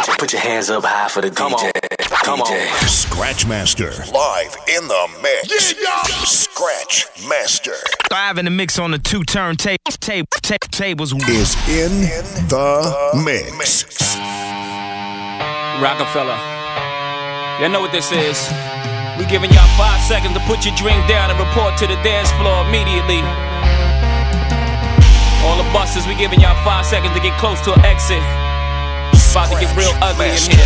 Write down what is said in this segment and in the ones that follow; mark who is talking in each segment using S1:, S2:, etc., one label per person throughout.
S1: Put your hands up high for the DJ. Come on.
S2: Scratch Master live in the mix. Yeah. Scratch Master.
S3: Live in the mix on the two tables
S2: is in the mix.
S4: Rockefeller. Y'all know what this is. We giving y'all 5 seconds to put your drink down and report to the dance floor immediately. All the buses, we giving y'all 5 seconds to get close to an exit. About to get real ugly in here.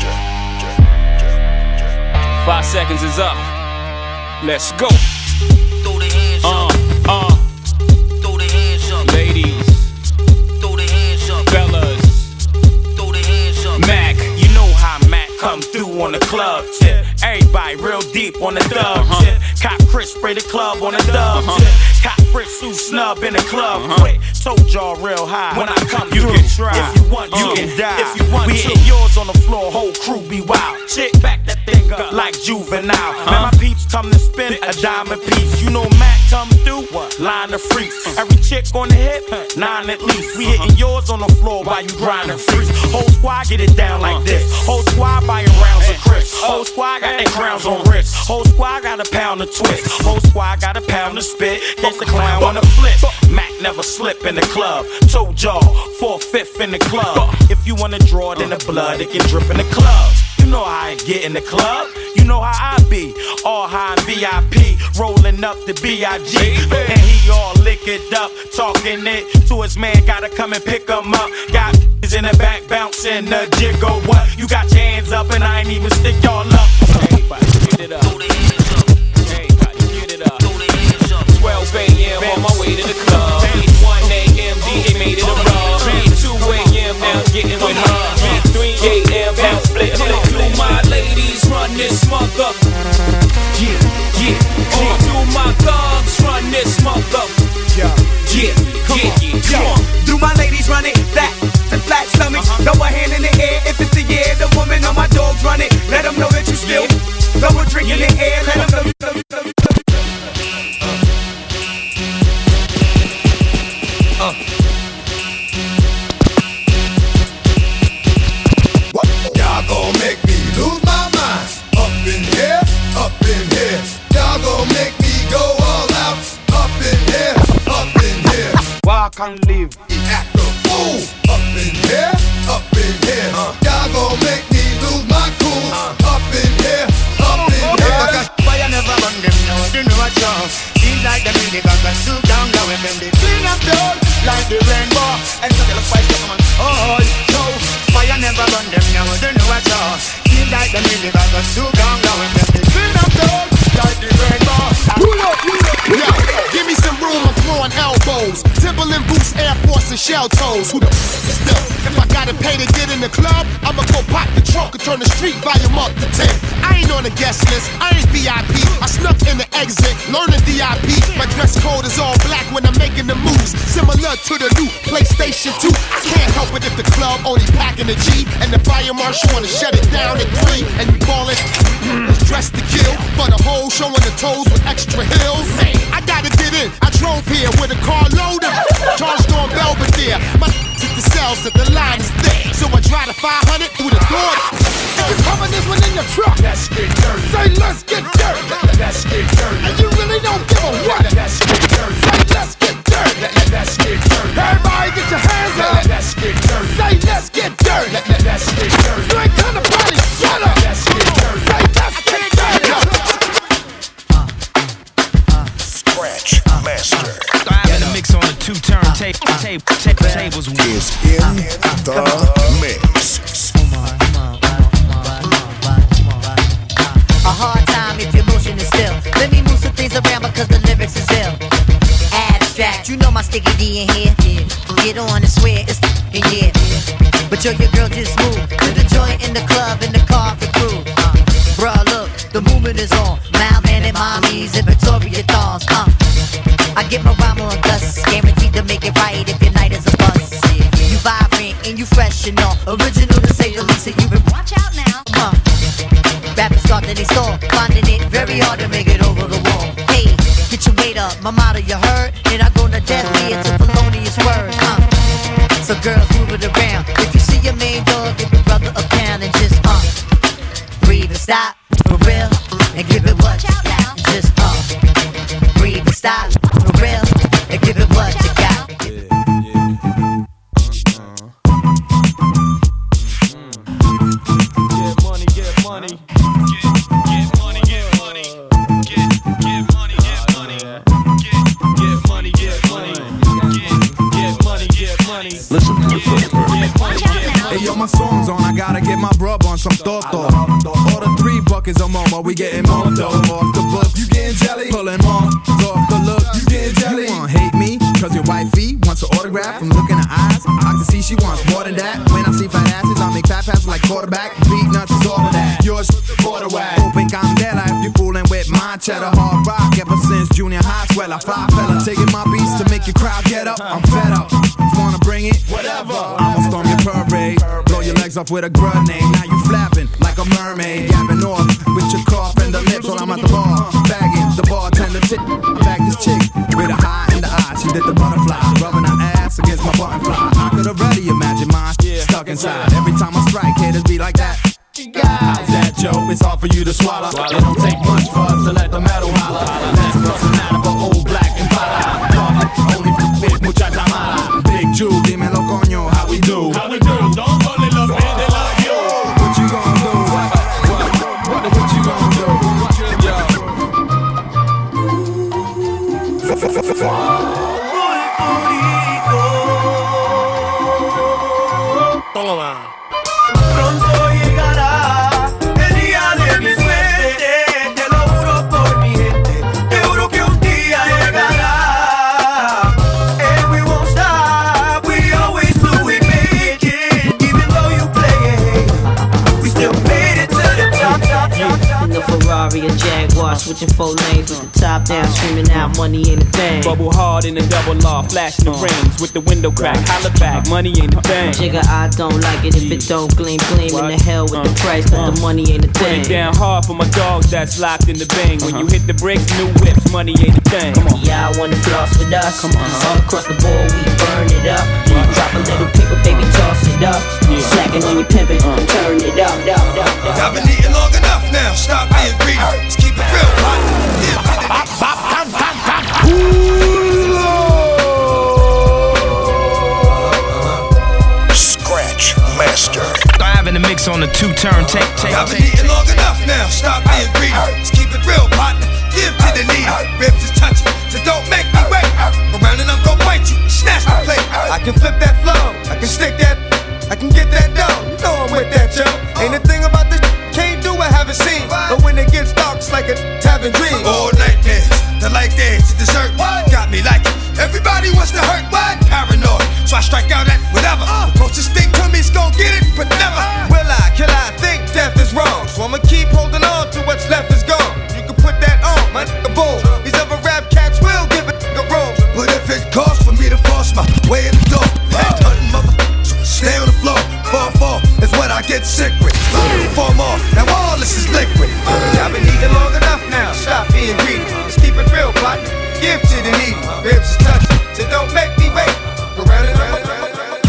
S4: 5 seconds is up. Let's go.
S5: Throw the hands up. Throw the hands up.
S4: Ladies.
S5: Throw the hands up.
S4: Fellas.
S5: Throw the hands up.
S3: Mac, you know how Mac come through on the club tip. Everybody real deep on the dub tip. Cop Chris spray the club on the dub tip. Cop Fritz who snub in the club quick. Told y'all real high. When I come you through, can try. If you want, you can die. If you want, we hit yours on the floor. Whole crew be wild. Chick back that thing up like Juvenile. Man, my peeps come to spin a diamond piece. You know Mac come through, line of freaks. Every chick on the hip, 9 at least. We hitting yours on the floor while you grinding freaks. Whole squad get it down like this. Whole squad buying rounds of Chris. Whole squad got their crowns on wrist. Whole squad got a pound of twist. Whole squad got a pound of spit. That's the clown on the flip. Mac never slip in the club. Told y'all 4/5 in the club. If you wanna draw it in the blood, it can drip in the club. You know how I get in the club. You know how I be. All high VIP, rolling up the B.I.G. And he all liquored up, talking it to his man. Gotta come and pick him up. Got in the back bouncing the jiggle. What? You got your hands up and I ain't even stick y'all up.
S4: Everybody get it up.
S5: Throw the hands up.
S4: Everybody get it up.
S5: Throw the hands up.
S4: 12 a.m. on my way to the club. 1 a.m. DJ made it a rub. 2 a.m. now getting with her. 3 a.m. now split. Do my ladies run this mother? Yeah. Do my thugs run this mother? Yeah. Come on.
S6: Do my ladies run it? Flat to flat stomachs. Throw a hand in the air if it's the year. The woman on my dogs run it. Let them know that you still throw a drink in the air. Let them know.
S7: Y'all gon' make me lose my mind. Up in here, up in here. Y'all gon' make me go all out. Up in here, up in here.
S6: Walk and live.
S7: Act a fool. Up in here, up in here. Y'all gon' make me lose my cool. Up in here, up in here.
S6: Fire never run them now. You know what y'all. Seems like them really got to shoot down now and then they clean up down like the rainbow. And so they'll fight come on. Oh no. Fire never run them now. You know what y'all. Seems like them really got to shoot down now and then they clean up down like the rainbow.
S7: Pull up. Yo, give me some room, I'm throwing elbows. Timberland boots, Air Force and shell toes. Who the still? If I gotta pay to get in the club, I'ma go pop the trunk and turn the street volume up to 10. I ain't on the guest list, I ain't VIP. I snuck in the exit, learn the DIP. My dress code is all black when I'm making the moves, similar to the new PlayStation 2. I can't help it if the club only packing a G and the fire marshal wanna shut it down at 3. And you call it dress to kill for the whole showing the toes with extra heels. I gotta get in. I drove here with a car loaded, charged on Belvedere. My hit the cells that the line is thick, so I drive the 500 through the door. If you're coming this one in your truck, let's get dirty. Say let's get dirty. Let's get dirty. And you really don't give a what. Let's get dirty. Say let's get dirty. Let's get dirty. Everybody get your hands up. Let's get dirty. Say let's get dirty. Let's get dirty. You ain't kind of body. Shut up. Let's get dirty. Say let's get dirty.
S2: Scratch Master
S3: Live in the mix on the two tables
S2: is in the mix.
S8: A hard time if your motion is still. Let me move some things around because the lyrics is ill. Abstract, you know my sticky D in here. Get on and swear it's in yeah. But yo, your girl just moved to the joint in the club in the car for groove. Bruh, look, the movement is on. Malman and mommies and Victoria thongs. I get my rhyme on dust, guaranteed to make it right if your night is a bust. You vibrant and you fresh and all, original to say the least. And you been watch out now. Rappers start that they stall, finding it very hard to make it over the wall. Hey, get your weight up, my motto you heard, and I go to death me into felonious words. So girls move it around. If you see your main dog, give your brother a stop for real and give it what you got. Just breathe and stop for real and give it what you got.
S4: Get money, get money. Get money, get money. Get money, get money. Get money, get money. Get money, get money.
S9: Listen to the first verse.
S10: Hey yo, my song's on, I gotta get my brub on some Toto. Order 3 buckets of Momo, we getting more dough. Off the books, you getting jelly? Pulling more, off the look, you getting jelly? You wanna hate me, cause your wifey wants an autograph from looking in her eyes. I can see she wants more than that. When I see fat asses, I make fat passes like quarterback. Beat nuts is all of that. Yours, border wag. Open candela if you fooling with my cheddar. Hard rock ever since junior high. Swell, I fly fella. Taking my beats to make your crowd get up. I'm fed up. Wanna bring it? Whatever. I'ma storm your parade. Blow your legs off with a grenade. Now you flapping like a mermaid. Yapping off with your cough and the lips while I'm at the bar. Bagging the bartender tip. I bagged this chick with a high in the eye. She did the butterfly. Rubbing her ass against my button fly. I could already imagine mine stuck inside. Every time I strike, haters be like that. How's that, Joe? It's hard for you to swallow. It don't take much for us to let the metal holler. That's personality for old black and para. Only fit muchacha mala. Big Jew, dímelo coño, how we do?
S4: How we do? Don't call it love, man, they love you.
S10: What you gonna do? What you gonna do?
S6: Pronto llegará el día de mi suerte, te lo juro por mi gente, te juro que un día llegará. And we won't stop, we always do, we make it, even though you play it, we still made it to the top.
S11: In the Ferrari or Jaguar, switching 4 lanes with the top down, screaming out money ain't a thing.
S4: Bubble hard in the double law, flashing the rings with the window crack. Holla back, money ain't a thing.
S11: Jigga, I don't like it if it don't gleam. In the hell with the price, but the money ain't a thing.
S4: Put it down hard for my dogs that's locked in the bang. When you hit the bricks, new whips, money ain't a thing. Come on.
S11: Yeah, I wanna floss with us. Come on. All across the board, we burn it up. Drop a little paper, baby, toss it up. Slacking on your pimpin', turn it up.
S6: I've been eating long enough now, stop being greedy. Let's keep it real, hot.
S2: Scratch Master.
S3: Having the mix on the 2-turn tape.
S6: I've been eating long enough now, stop being greedy. Let's keep it real, partner. Give to the needy. Ribs is touching, so don't make me wait. Around and I'm gon' bite you, snatch the plate. I can flip that flow, I can stick that, I can get that dough. You know I'm with that, yo. Ain't a thing about this can't do, I haven't seen. But when it gets dark, it's like a having dreams. All nightmares, the light dance, the dessert. Got me like it. Everybody wants to hurt, what? Paranoid, so I strike out at whatever. The closest thing to me's gon' get it, but never will I. Can I think death is wrong? So I'ma keep holding on to what's left is gone. You can put that on, my nigga, boom. These other rap cats will give it a roll. But if it costs for me to force my way in the door, head hunting mother, stay on the floor. Fall is what I get sick with. Four more, now all this is liquid. I've been eating long enough now, stop being greedy. Let's keep it real, partner. Give to the needy. Ribs is touching, so don't make me wait. Go round and round and round and round.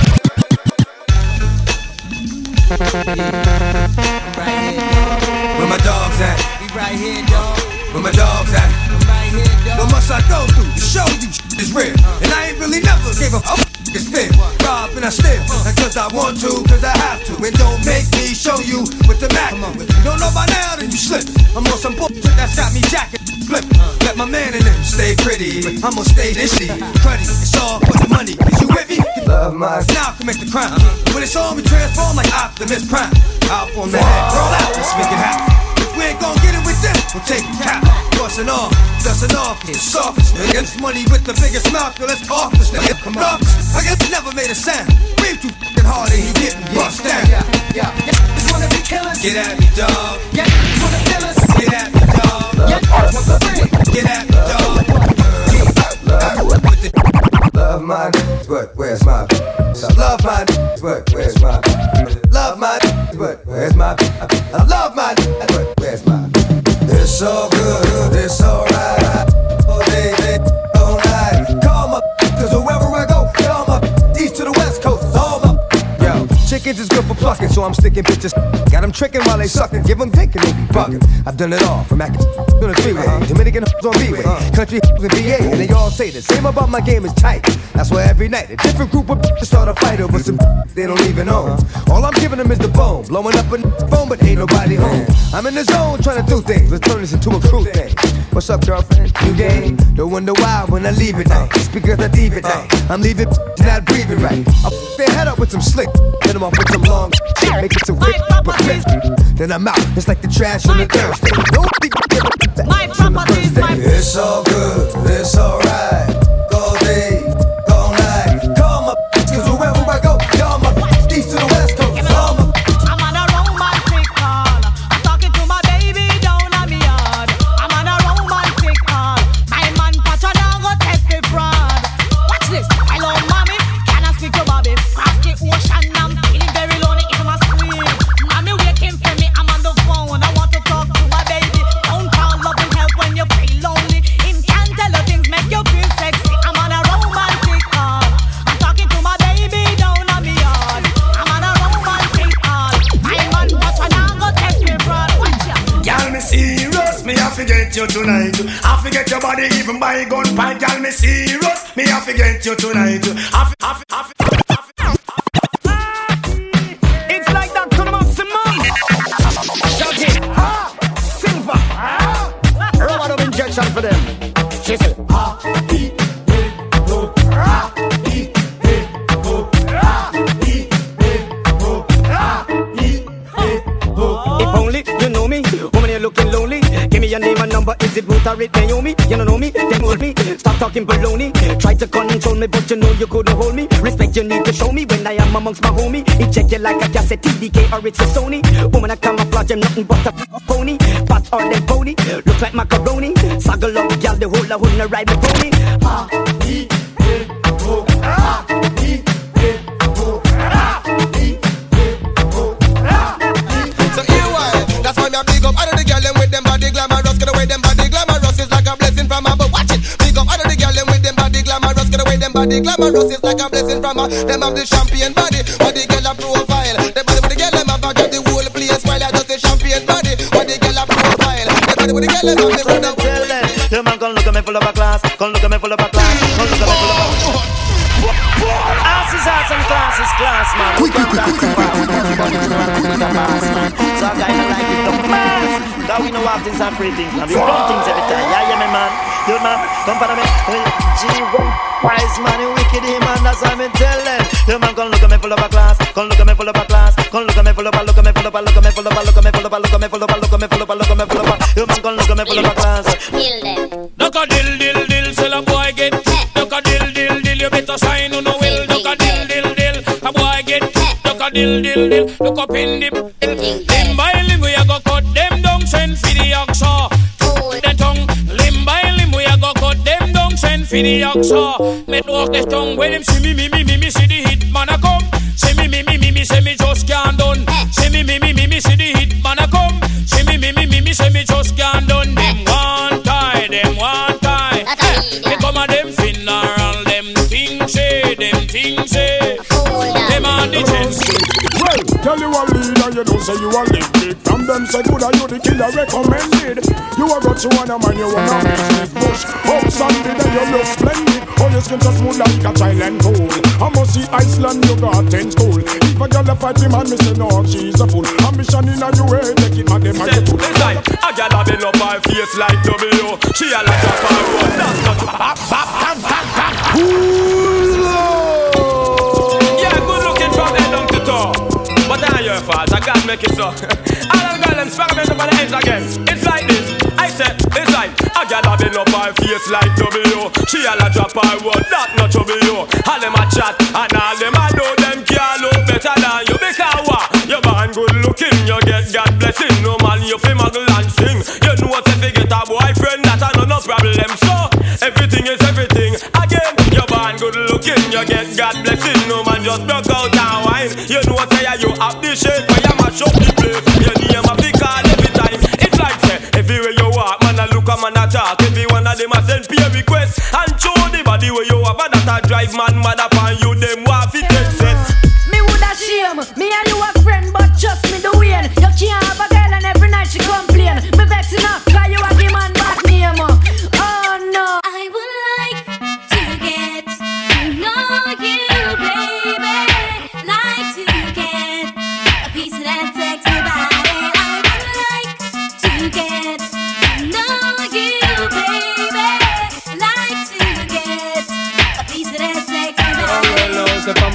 S6: Where my dogs at? We right here, dog. Where my dogs at? I'm right here, dog. What must I go through to show you is real? And I ain't really never gave a fuck. It's fair, rob and I steal. Not cause I want to, cause I have to. And don't make me show you with the Mac. If you don't know by now, then you slip. I'm on some bullshit that's got me jacking, flipping. Let my man in them stay pretty, but I'm gonna stay this shit. Cruddy, it's all for the money. Is you with me? Love my now commit the crime. When it's on, we transform like Optimus Prime. Out on the head, roll out, let's make it happen. If we ain't gon' get it with this, we'll take it cap. Bustin' off, dustin' off, the softest nigga. Money with the biggest mouth, yo, let's off this nigga. Come on, I guess never made a sound. Breathe too fucking hard and he getting bust down. Yeah. Just wanna be killers. Get at me, dog. Yeah, wanna kill us. Get at me, dog. Yeah, get at me, dog. Love my but where's my I love my but where's my love my but where's my I love my but where's my it's so good, it's alright. Oh, they all night. Call my cause wherever I go, call my east to the west coast, it's all my yo. Chickens is good for plucking, so
S12: so I'm sticking bitches. Got them tricking while they sucking, give them dick and they be bugging. I've done it all, from acting on the freeway, Dominican on B-way, country with VA, and they all say the same about my game is tight. That's why every night a different group of bitches start a fight over some they don't even own. All I'm giving them is the bone, blowing up a phone, but ain't nobody home. I'm in the zone trying to do things, let's turn this into a crew thing. What's up, girlfriend? New game? Don't wonder why when I leave at night. It's because I leave at night. I'm leaving not breathing right. I'll their head up with some slick, hit them off with some long shit, make it some quick, but quick. Then I'm out, it's like the trash on the Thursday.
S13: My properties, my
S12: it's all good, it's alright. All day, all night. Call my cause wherever I go, y'all my east to the west coast.
S13: I'm on a romantic call. I'm talking to my baby down on me yard. I'm on a romantic call. My man Pacha now go take the fraud. Watch this. Hello, mommy. Can I speak to Bobby? Cross the ocean. I'm feeling very lonely in my sleep. Mommy waiting for me. I'm on the phone. I want to talk to my baby. Don't call love and help when you feel lonely. Him can tell you things make you feel sexy. I'm on a romantic call. I'm talking to my baby down on me yard. I'm on a romantic call. My man Pacha now go take the fraud. Watch ya.
S6: Girl, me serious, me have to get you tonight. I forget your body even by gunpoint. Girl, me serious, me have to get you tonight.
S13: It's like that to the maximum.
S6: Shaggy, Silver, rubber of injection for them. She said,
S13: If only you know me, woman, you're looking lonely. Give me your name and number, is it Ruth or it Naomi? You don't know me, then hold me. Stop talking baloney. Try to control me, but you know you couldn't hold me. Respect you need to show me when I am amongst my homie. It check you like a cassette, TDK or it's a Sony. Woman, I camouflage, I'm nothing but a pony. Fat or them pony, look like macaroni. Saggle up, y'all, the whole I wouldn't ride the pony.
S7: So here why? That's why me a big up all of the girl them with them body glamorous. Get away them body glamorous is like a blessing from above. Watch it. Big up all of the girl them with them body glamorous. Get away them body glamorous is like a blessing from above. Them have the champagne body, but the girl a profile. The body with the girl them have got the whole place while I just the champagne body, but the girl a profile. The body with the girl them have the brother.
S6: tell them, your man come look at me full of a class. Come look at me full of a class. Come look at me full of a ass is ass and class is class, man. We can't dance so far. So I kinda like it the mass. Cause we know what things are pretty things, man. We run things every time. Yeah, me man. Yo man, come follow me. Wise man, you wicked man. That's why me tell them. Yo man, come look at me full of a class. Come look at me full of a class. Come look at me full of a, look at me full of a, look at me full of a, look at me full of a, look at me full of a, look at me full of a, look at me full of a. Yo man, come look at me full of a class.
S4: Look a dill dill dill, sell a boy get. Look a dill dill dill, you better sign on the will. Look a dill dill dill, a boy get. Look a dill dill dill, look up in the. Limb by limb we a go cut them down, send for the oxa. The tongue, limb by limb we a go cut them down, send for the oxa. Make walk the tongue when him see me see the hit man a come. See me say me just can't done. See me see the hit man a come. See me say me just can't done. Them one tie. Me come a them funeral, them things say. Them are the chance.
S14: Well, tell you a leader, you don't say you a live big. From them say good, are you the killer recommended? You a got you on a man, you want a business bush. Up Sunday, then you look splendid. Oh, your skin so smooth like a Thailand cold. I must see Iceland, you got 10 school. If a girl a fight him and me say no, she's a fool. Ambition in a you way, take it man, them a get fool.
S3: It's like a girl a bend up her face like W. She a like a far road, that's not bap, bap, bam, bam, bam. Yeah, good looking from head down to toe. But that ain't your fault, I can't make it so. All of the girls them experiment up on the ends again. It's like this, I said, it's like a girl a bend up her face like W. She a like drop her word, that not W. All them a chat, and all them a know them can't look better than you. Because what? You're born good looking, you get God blessing. No man, you fi muggle and sing. You know what if you get a boyfriend, that a no problem. So, everything is everything. Again, you're born good looking, you get God blessing. No man just broke out and wine. You know what say you up the shape, when you mash up the place. Your name a big card every time. It's like say, everywhere you walk, man a look a man a talk. Every one of them a send peer request. And show the body where you have a that a drive man mad upon you. Them want fi take set.
S15: Me woulda shame, me and you a friend, but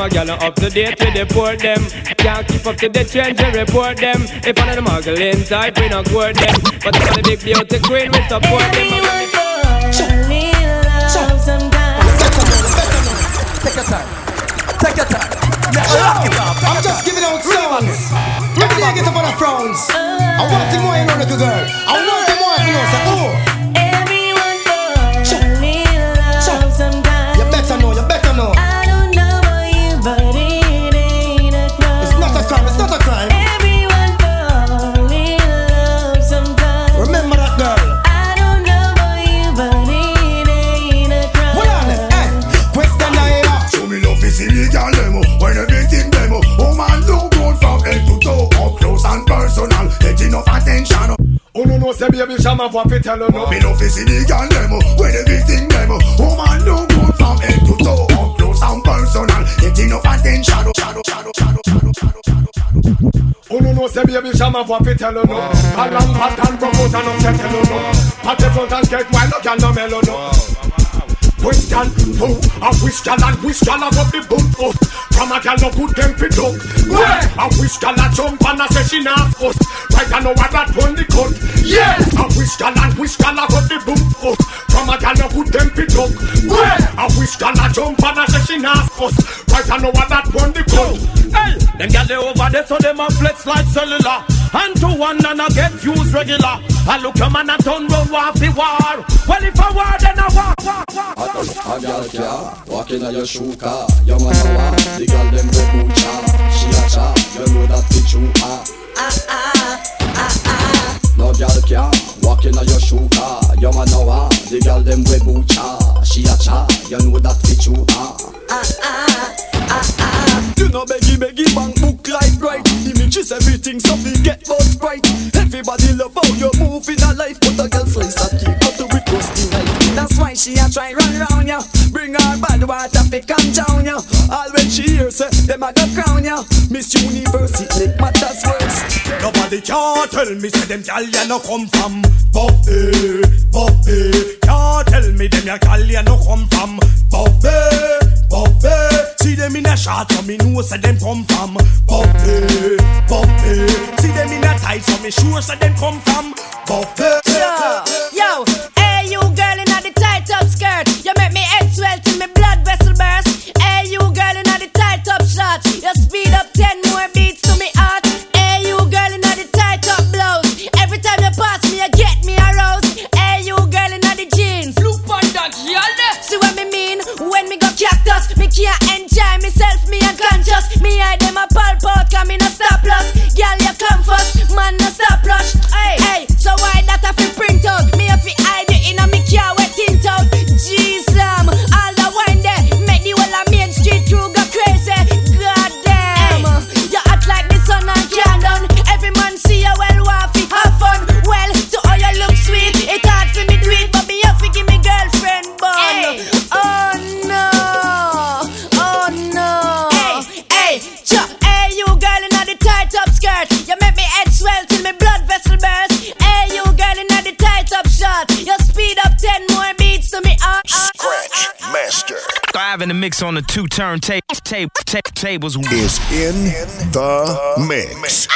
S15: my gal are up to date with the port them. Can't keep up to the trends and report them. If one of the muggling type, we not court them. But if the big beauty queen, we support them.
S12: Take your time. Take your time. I'm just giving out songs. Every day I get up on a frowns. I want the more you know, little girl. I want the more you know, say, oh.
S16: Everyone falls in love sometimes.
S12: You better know, you better know.
S16: I don't know about you, but it ain't a crime.
S12: It's not a crime, it's not a crime.
S16: Everyone falls in love sometimes.
S12: Remember that girl.
S16: I don't know about you, but it ain't a crime.
S12: Hold on, hey. Question I have.
S14: Show me love is illegal demo. When everything demo. Oh man, look good from head to toe. Up close and personal. Get enough attention. Oh no, say baby, shama for fi tell you no. Me love is illegal demo. When everything demo. Oh man, look good from head to toe. Up close and personal. Get enough attention. Oh no, say baby, shama for fi tell you no. Alam pattern propose and upset tell you no. Party front and get wild, look and no mellow no. Question, oh, I wish gal and wish gal a up the boom up. From a gal no good them fit up. I wish gal a jump and a say she not us. Right I know what that one the cut. Yeah, I wish gal and wish gal a up the boom up. From a gal no good them fit up. I wish gal a jump and a say she not us. Right I know what that one the cut.
S3: Hey, them gal they over there so them a flex like cellular. And to one and I get used regular. I look your man and turn round off the war. Well if I war then I war.
S17: A girl can't walk in your shoe car. Your man a walk, the girl them go moocha. She a cha, you know that the true No girl can't walk in your shoe car. Your man a walk, the girl them go moocha. She a cha, you know that the true You know beggy bank book like right. Images everything so we get both sprite. Everybody love how you move in a life. But a girl slice a cake out the with rusty knife. That's why she a try run round ya. Bring her bad water fi calm down ya. All when she hears them a go crown ya. Miss Universe it make matters worse.
S14: Nobody can tell me say them gal ya no come from Buffy. Can't tell me them ya gal ya no come from Buffy. See them in a shot so me know say them come from Buffy. See them in a tight so me sure say them come from Buffy.
S13: Yo, hey you girl in the tight up skirt. You make me head swell till me blood vessel burst. Hey you girl in the tight up shorts. You speed up 10 more beats to me heart. Hey you girl in the tight up blouse. Every time you pass me you get me aroused. Hey you girl in the jeans. Look on that girl. See what me mean when me go cactus. Me can't enjoy myself, me unconscious. Me hide them a pulp out, cause me no stop loss. Girl you come first, man no stop rush. Hey, so why that I feel print out? Me if I hide it in a me car wet tint out. Jeez, all the wine there make the whole of Main Street crew go crazy. God damn, you act like the sun and can down. Every man see you well waffy, have fun. Well, to all you look sweet, it hard for me do it, but me have to give me girlfriend bun. Hey. Oh no. Hey, chop, hey you girl in the tight up skirt. You make me head swell till me blood vessel burst. Hey you girl in the tight up short. You speed up 10 more beats to me.
S2: Scratch Master.
S3: Live in the mix on the 2 tables.
S2: Is in the mix.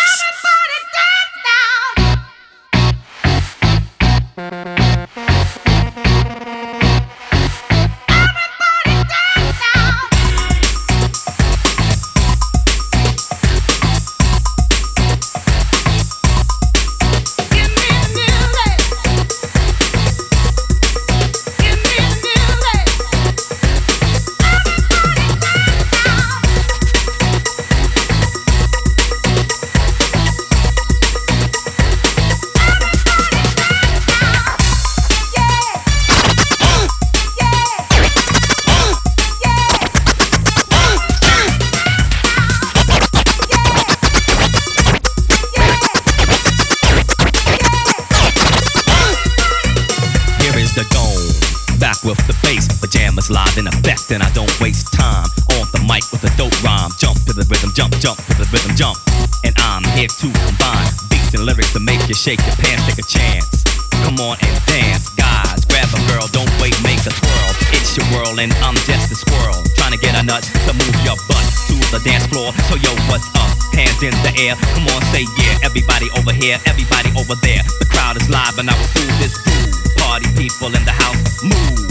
S18: With the bass, pajamas live in effect, and I don't waste time on the mic with a dope rhyme. Jump to the rhythm, jump to the rhythm, jump. And I'm here to combine beats and lyrics to make you shake your pants, take a chance. Come on and dance, guys, grab a girl, don't wait, make a twirl. It's your world and I'm just a squirrel, trying trying to get a nut to move your butt to the dance floor. So yo, what's up? Hands in the air. Come on, say yeah. Everybody over here, everybody over there. The crowd is live and I will do this groove. Party people in the house, move.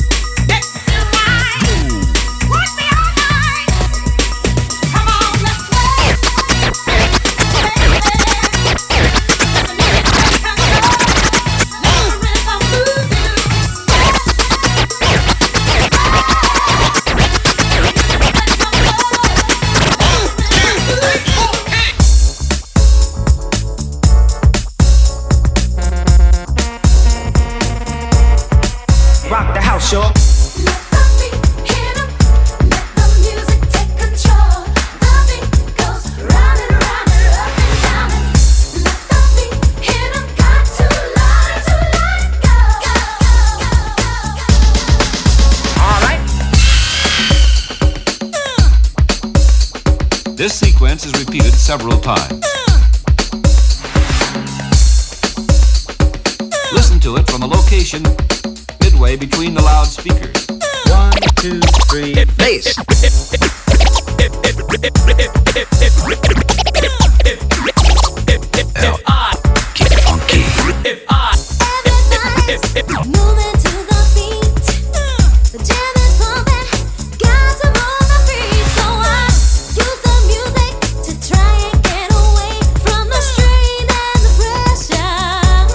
S19: Rock the house, y'all.
S20: This sequence is repeated several times. Listen to it from a location midway between the loudspeakers.
S19: 1, 2, 3, bass.
S16: Moving to the beat, the jam is pumping, got to move my feet. So I use the music to try and get away from the strain and the pressure.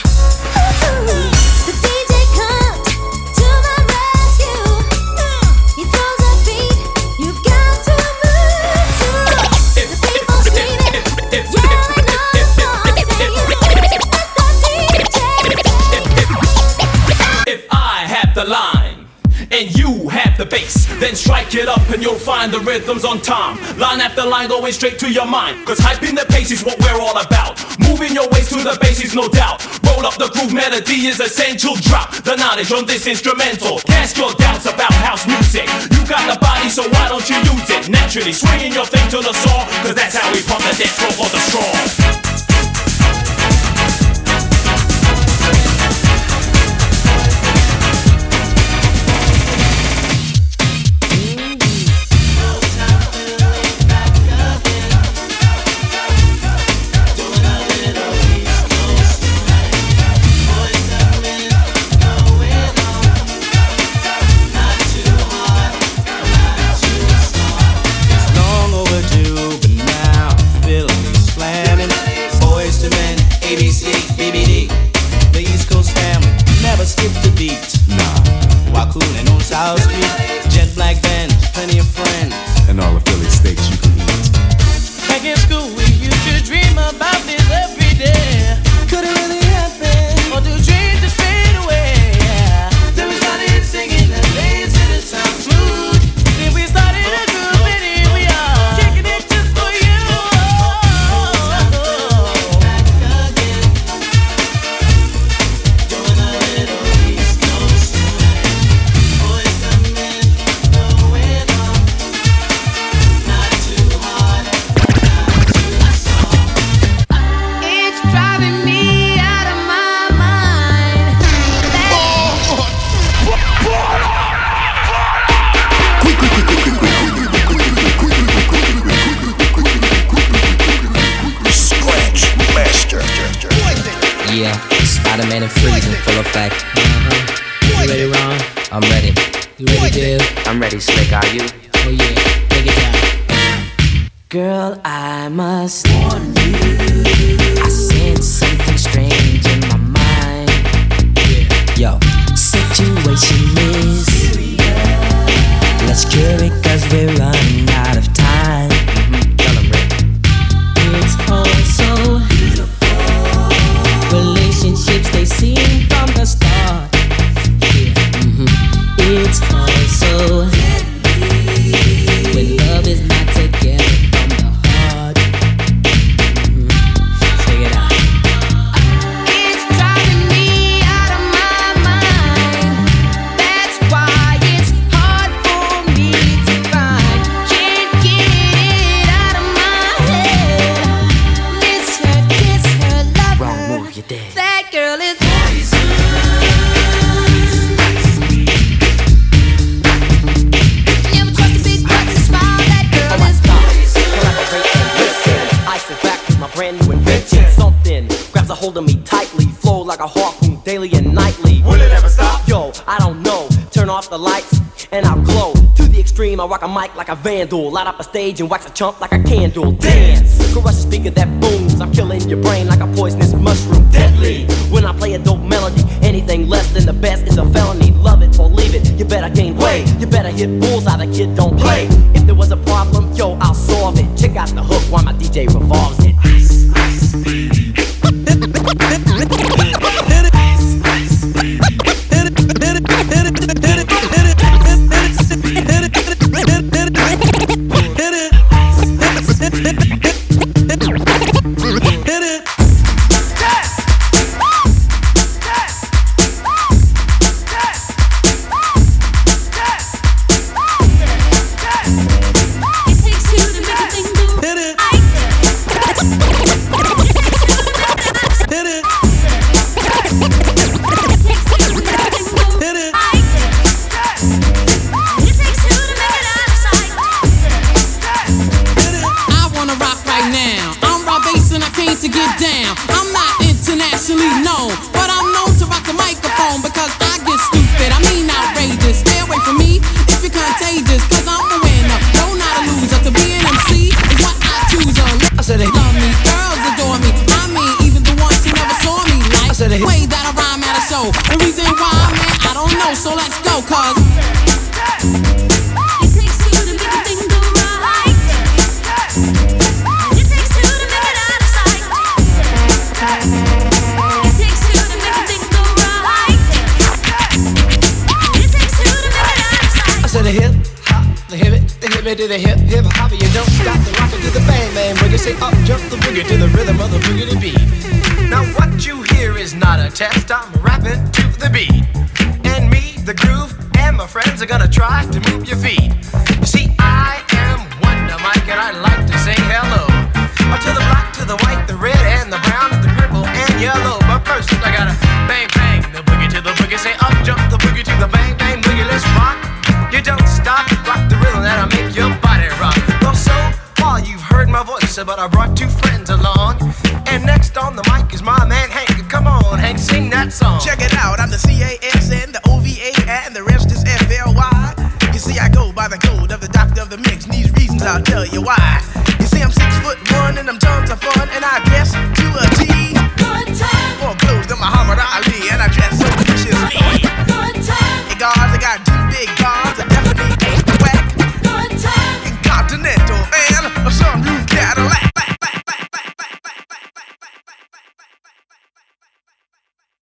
S16: The DJ comes to my rescue. He throws a beat, you've got to move to. The people screaming, yelling our song, saying it's the DJ.
S4: If I have the line and you have the bass, then strike it up and you'll find the rhythms on time. Line after line going straight to your mind, cause hyping the pace is what we're all about. Moving your waist to the bass is no doubt. Roll up the groove, melody is essential. Drop the knowledge on this instrumental. Cast your doubts about house music. You got the body, so why don't you use it? Naturally swinging your thing to the song, cause that's how we pump the dance floor for the strong.
S19: Long overdue, but now I feel me slamming. Boys to men, ABC, BBD. The East Coast family never skip the beat. Nah, while cooling on South Street, jet black Benz, plenty of friends,
S10: And all the Philly steaks you can eat.
S19: back in school, we used to dream about this every day. Could it really happen? Or do dreams just fade away? Then we started singing the lazy to the sound smooth. Then we started a group and here we are, kicking it just for you. Back again, doing a little East Coast swing. Boys to men, going on, not too hard, not too soft.
S16: It's driving me out of my mind.
S2: Scratch Master.
S11: Yeah, Spider-Man and Freeze in full effect.
S21: You ready, Ron?
S11: I'm ready.
S21: You ready, Dave?
S11: I'm ready, Slick. Are you?
S21: Oh yeah, take it down.
S11: Girl, I must warn you. I sense something strange in my mind. Yo, situation is serious. Let's cure it, cause we're running out of time. Tell 'em, Rick.
S21: It's all so beautiful. Relationships they seem from the start. It's all so deadly when love is not together from the heart.
S1: new invention. Something grabs a hold of me tightly, flow like a harpoon daily and nightly.
S3: Will it ever stop?
S1: Yo, I don't know. Turn off the lights and I'll glow. To the extreme, I rock a mic like a vandal. Light up a stage and wax a chump like a candle. Dance, crush a speaker that booms. I'm killing your brain like a poisonous mushroom. Deadly, when I play a dope melody. Anything less than the best is a felony. Love it or leave it, you better gain weight. You better hit bullseye, the kid don't play. If there was a problem, yo, I'll solve it. Check out the hook while my DJ revolves it. Ice, ice,
S22: to get down. I'm not internationally known, but I'm known to rock the microphone because I get stupid. I mean outrageous. Stay away from me if you're contagious, cause I'm a winner, no not a loser. To be an MC is what I choose. I said they love me, girls adore me. I mean even the ones who never saw me like the way that I rhyme at a show. The reason why, man, I don't know. So let's go, cause
S3: to the hip, hip hop, you don't stop the rockin' to the bang, bang, boogie. Say up, jump the boogie to the rhythm of the boogie beat. Now what you hear is not a test, I'm rapping to the beat. And me, the groove, and my friends are gonna try to move your feet. You see, I am Wonder Mike, and I like to say hello. To the black, to the white, the red, and the brown, the purple, and yellow. But first, I gotta bang, bang, the boogie to the boogie. Say up, jump the boogie to the bang, bang, boogie. Let's rock. You don't stop, rock the rhythm that'll make your body rock. Well, so far you've heard my voice, but I brought two friends along. And next on the mic is my man Hank. Come on, Hank, sing that song.
S23: Check it out, I'm the CASN, the OVA, and the rest is FLY. You see, I go by the code of the doctor of the mix, and these reasons I'll tell you why.